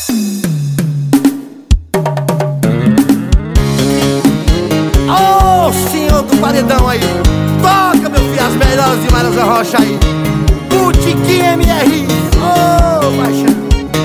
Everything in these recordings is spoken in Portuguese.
Ô, senhor do paredão aí, toca, meu filho, as melhores de Maria Rocha aí. Boutique MR, ô, paixão.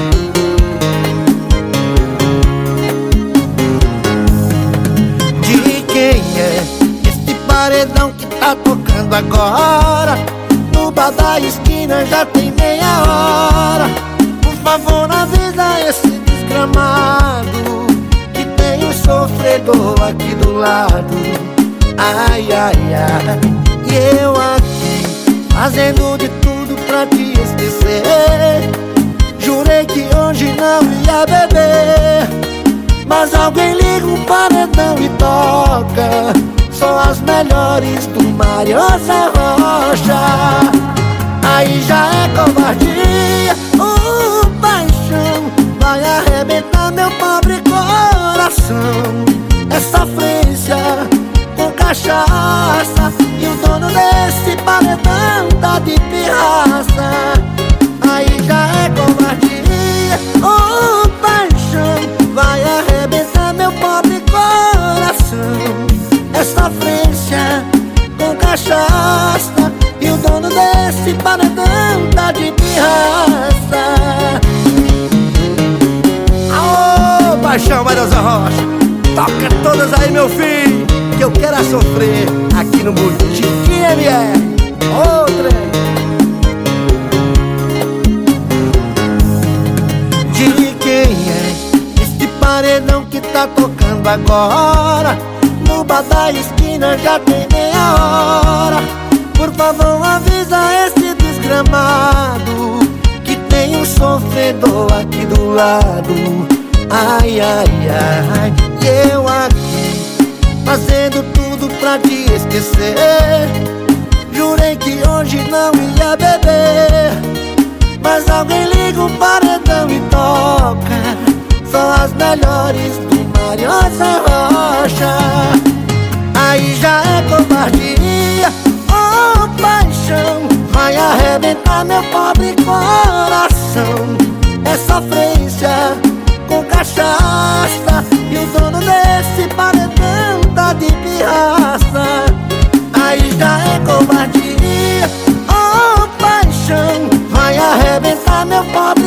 De quem é este paredão que tá tocando agora? No bar da esquina já tem meia hora. Por favor, avisa esse desgramado que tem um sofredor aqui do lado. Ai, ai, ai. E eu aqui fazendo de tudo pra te esquecer. Jurei que hoje não ia beber, mas alguém liga o paredão e toca só as melhores do Mariosa Rocha. Aí já é covardia, paixão vai arrebentar meu pobre coração. É sofrência com cachaça e o dono desse paredão tá de pirraça. Aí já é covardia, paixão vai arrebentar meu pobre coração. É sofrência com cachaça e o dono desse paredão tá de pirraça. Aô, paixão Mariosa Rocha, toca todas aí, meu filho, que eu quero sofrer aqui no Boutique MR. Outra. De quem é este paredão que tá tocando agora? No bar da esquina já tem meia hora. Por favor, avisa esse desgramado que tem um sofredor aqui do lado. Ai, ai, ai. E eu aqui fazendo tudo pra te esquecer. Jurei que hoje não ia beber, mas alguém liga o paredão e toca só as melhores do Mariosa Rocha. Aí já é covardia, paixão vai arrebentar meu pobre coração. É sofrência com cachaça e o dono desse paredão tá de pirraça. Aí já é covardia, paixão vai arrebentar meu pobre